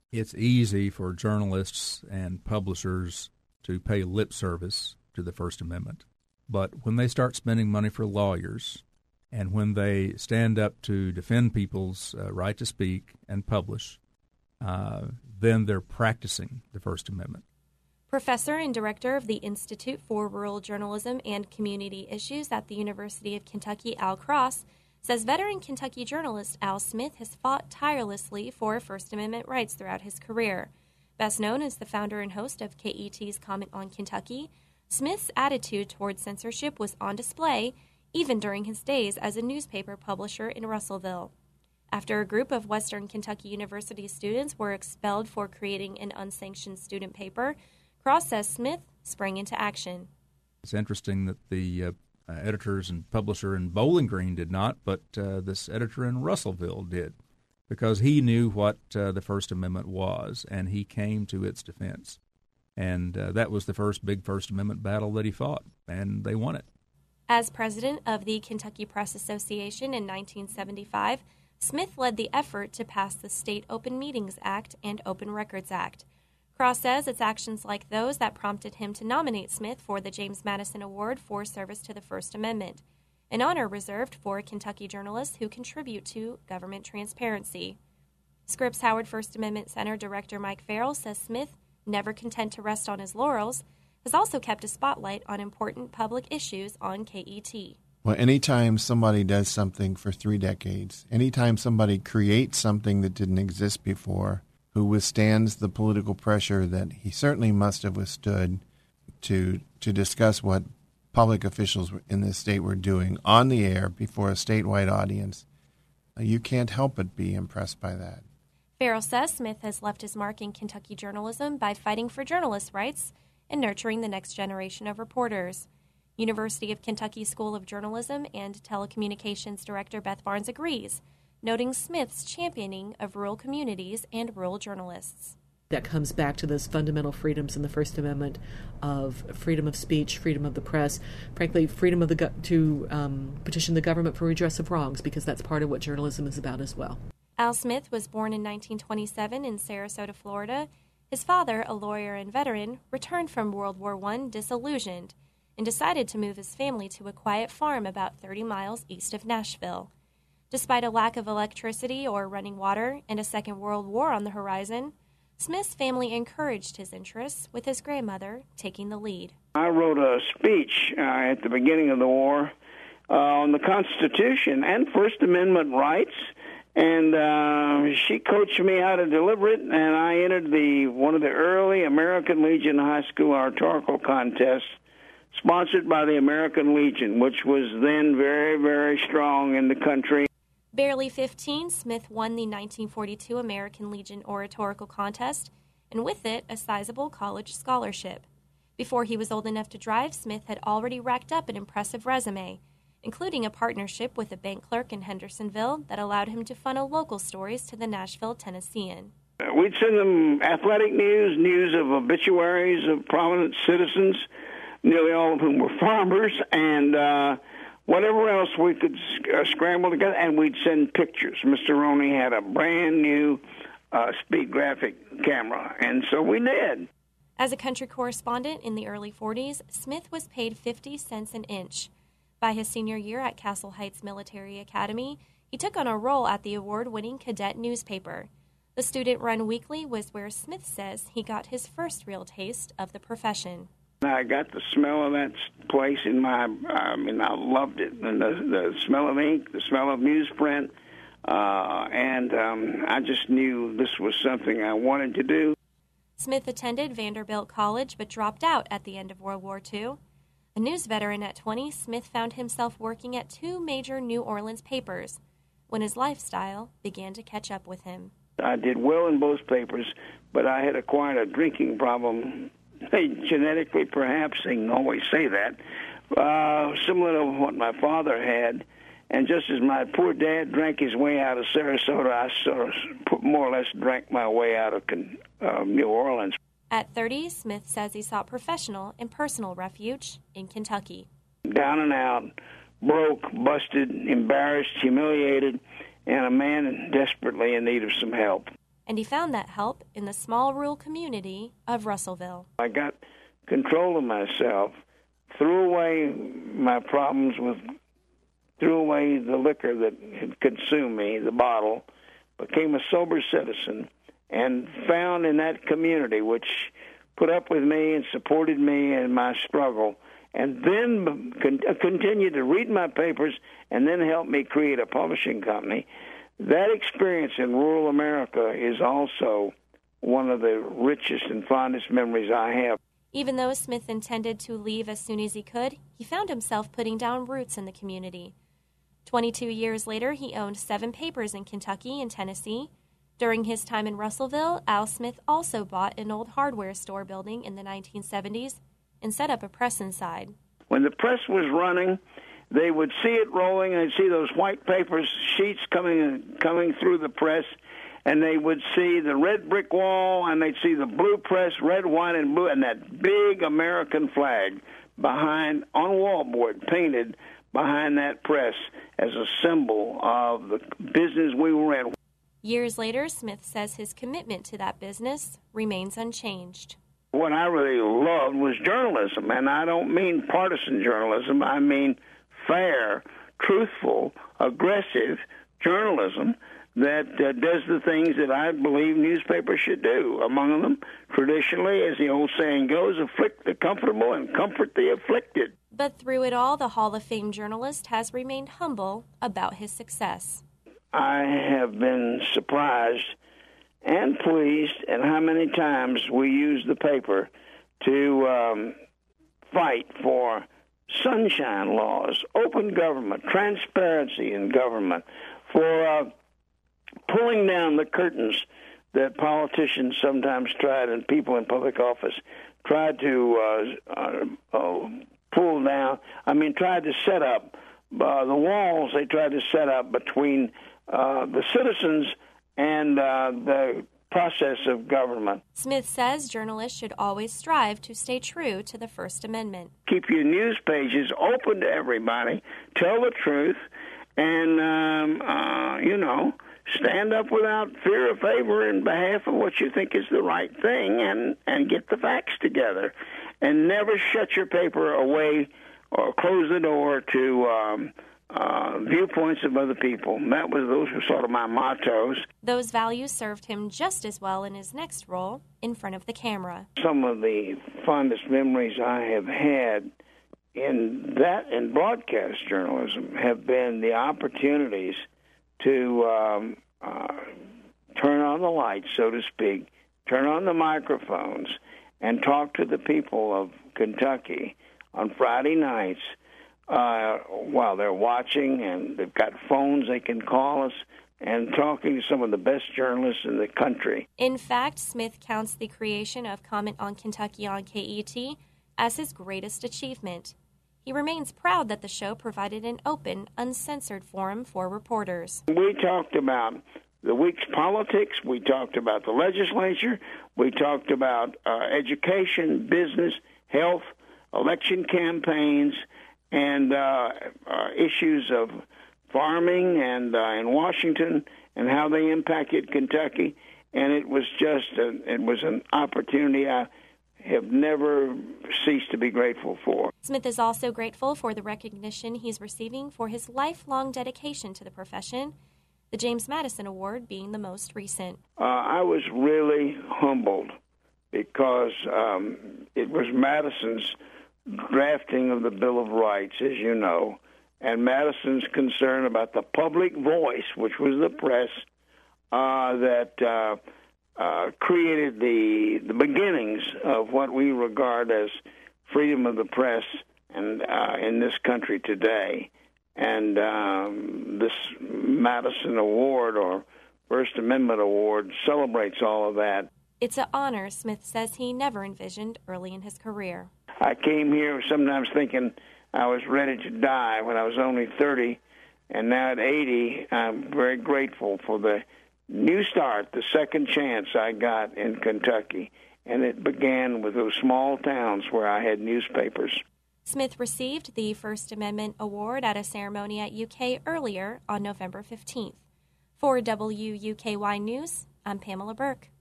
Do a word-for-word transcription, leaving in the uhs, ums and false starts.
It's easy for journalists and publishers to pay lip service to the First Amendment. But when they start spending money for lawyers and when they stand up to defend people's uh, right to speak and publish, uh, then they're practicing the First Amendment. Professor and Director of the Institute for Rural Journalism and Community Issues at the University of Kentucky, Al Cross, says veteran Kentucky journalist Al Smith has fought tirelessly for First Amendment rights throughout his career. Best known as the founder and host of K E T's Comment on Kentucky, Smith's attitude toward censorship was on display even during his days as a newspaper publisher in Russellville. After a group of Western Kentucky University students were expelled for creating an unsanctioned student paper, Cross says Smith sprang into action. It's interesting that the uh, uh, editors and publisher in Bowling Green did not, but uh, this editor in Russellville did, because he knew what uh, the First Amendment was, and he came to its defense. And uh, that was the first big First Amendment battle that he fought, and they won it. As president of the Kentucky Press Association in nineteen seventy-five, Smith led the effort to pass the State Open Meetings Act and Open Records Act. Cross says it's actions like those that prompted him to nominate Smith for the James Madison Award for service to the First Amendment, an honor reserved for Kentucky journalists who contribute to government transparency. Scripps Howard First Amendment Center Director Mike Farrell says Smith, never content to rest on his laurels, has also kept a spotlight on important public issues on K E T. Well, anytime somebody does something for three decades, anytime somebody creates something that didn't exist before, who withstands the political pressure that he certainly must have withstood to to discuss what public officials in this state were doing on the air before a statewide audience, you can't help but be impressed by that. Farrell says Smith has left his mark in Kentucky journalism by fighting for journalists' rights and nurturing the next generation of reporters. University of Kentucky School of Journalism and Telecommunications Director Beth Barnes agrees, noting Smith's championing of rural communities and rural journalists. That comes back to those fundamental freedoms in the First Amendment of freedom of speech, freedom of the press, frankly, freedom of the go- to um, petition the government for redress of wrongs, because that's part of what journalism is about as well. Al Smith was born in nineteen twenty-seven in Sarasota, Florida. His father, a lawyer and veteran, returned from World War One disillusioned and decided to move his family to a quiet farm about thirty miles east of Nashville. Despite a lack of electricity or running water and a Second World War on the horizon, Smith's family encouraged his interests, with his grandmother taking the lead. I wrote a speech uh, at the beginning of the war uh, on the Constitution and First Amendment rights, and uh, she coached me how to deliver it, and I entered the one of the early American Legion High School oratorical contests sponsored by the American Legion, which was then very, very strong in the country. Barely fifteen, Smith won the nineteen forty-two American Legion Oratorical Contest, and with it, a sizable college scholarship. Before he was old enough to drive, Smith had already racked up an impressive resume, including a partnership with a bank clerk in Hendersonville that allowed him to funnel local stories to the Nashville Tennessean. We'd send them athletic news, news of obituaries of prominent citizens, nearly all of whom were farmers, and uh, whatever else we could uh, scramble together, and we'd send pictures. Mister Roney had a brand new uh, speed graphic camera, and so we did. As a country correspondent in the early forties, Smith was paid fifty cents an inch. By his senior year at Castle Heights Military Academy, he took on a role at the award-winning cadet newspaper. The student-run weekly was where Smith says he got his first real taste of the profession. I got the smell of that place in my, I mean, I loved it. And the, the smell of ink, the smell of newsprint, uh, and um, I just knew this was something I wanted to do. Smith attended Vanderbilt College but dropped out at the end of World War Two. A news veteran at twenty, Smith found himself working at two major New Orleans papers when his lifestyle began to catch up with him. I did well in both papers, but I had acquired a drinking problem. Hey, genetically, perhaps, they can always say that, uh, similar to what my father had. And just as my poor dad drank his way out of Sarasota, I sort of more or less drank my way out of uh, New Orleans. At thirty, Smith says he sought professional and personal refuge in Kentucky. Down and out, broke, busted, embarrassed, humiliated, and a man desperately in need of some help. and he found that help in the small rural community of Russellville. I got control of myself, threw away my problems with, threw away the liquor that had consumed me, the bottle, became a sober citizen, and found in that community, which put up with me and supported me in my struggle, and then con- continued to read my papers and then helped me create a publishing company. That experience in rural America is also one of the richest and fondest memories I have. Even though Smith intended to leave as soon as he could, he found himself putting down roots in the community. Twenty-two years later, he owned seven papers in Kentucky and Tennessee. During his time in Russellville, Al Smith also bought an old hardware store building in the nineteen seventies and set up a press inside. When the press was running, they would see it rolling, and they'd see those white papers, sheets coming coming through the press, and they would see the red brick wall, and they'd see the blue press, red, white, and blue, and that big American flag behind, on wallboard, painted behind that press as a symbol of the business we were in. Years later, Smith says his commitment to that business remains unchanged. What I really loved was journalism, and I don't mean partisan journalism. I mean fair, truthful, aggressive journalism that uh, does the things that I believe newspapers should do. Among them, traditionally, as the old saying goes, afflict the comfortable and comfort the afflicted. But through it all, the Hall of Fame journalist has remained humble about his success. I have been surprised and pleased at how many times we use the paper to um, fight for sunshine laws, open government, transparency in government, for uh, pulling down the curtains that politicians sometimes tried and people in public office tried to uh, uh, uh, pull down. I mean, tried to set up uh, the walls they tried to set up between uh, the citizens and uh, the process of government. Smith says journalists should always strive to stay true to the First Amendment. Keep your news pages open to everybody, tell the truth, and, um, uh, you know, stand up without fear or favor in behalf of what you think is the right thing, and, and get the facts together. And never shut your paper away or close the door to um, uh, viewpoints of other people. That was those were sort of my mottos. Those values served him just as well in his next role in front of the camera. Some of the fondest memories I have had in that in broadcast journalism have been the opportunities to um, uh, turn on the lights, so to speak, turn on the microphones, and talk to the people of Kentucky on Friday nights uh, while they're watching, and they've got phones they can call us, and talking to some of the best journalists in the country. In fact, Smith counts the creation of Comment on Kentucky on K E T as his greatest achievement. He remains proud that the show provided an open, uncensored forum for reporters. We talked about the week's politics, we talked about the legislature, we talked about uh, education, business, health, election campaigns, and uh, uh, issues of farming and uh, in Washington and how they impacted Kentucky. And it was just a, it was an opportunity I have never ceased to be grateful for. Smith is also grateful for the recognition he's receiving for his lifelong dedication to the profession, the James Madison Award being the most recent. Uh, I was really humbled because um, it was Madison's drafting of the Bill of Rights, as you know, and Madison's concern about the public voice, which was the press, uh, that uh, uh, created the the beginnings of what we regard as freedom of the press and uh, in this country today. And um, this Madison Award or First Amendment Award celebrates all of that. It's an honor Smith says he never envisioned early in his career. I came here sometimes thinking I was ready to die when I was only thirty, and now at eighty, I'm very grateful for the new start, the second chance I got in Kentucky. And it began with those small towns where I had newspapers. Smith received the First Amendment Award at a ceremony at U K earlier on November fifteenth. For W U K Y News, I'm Pamela Burke.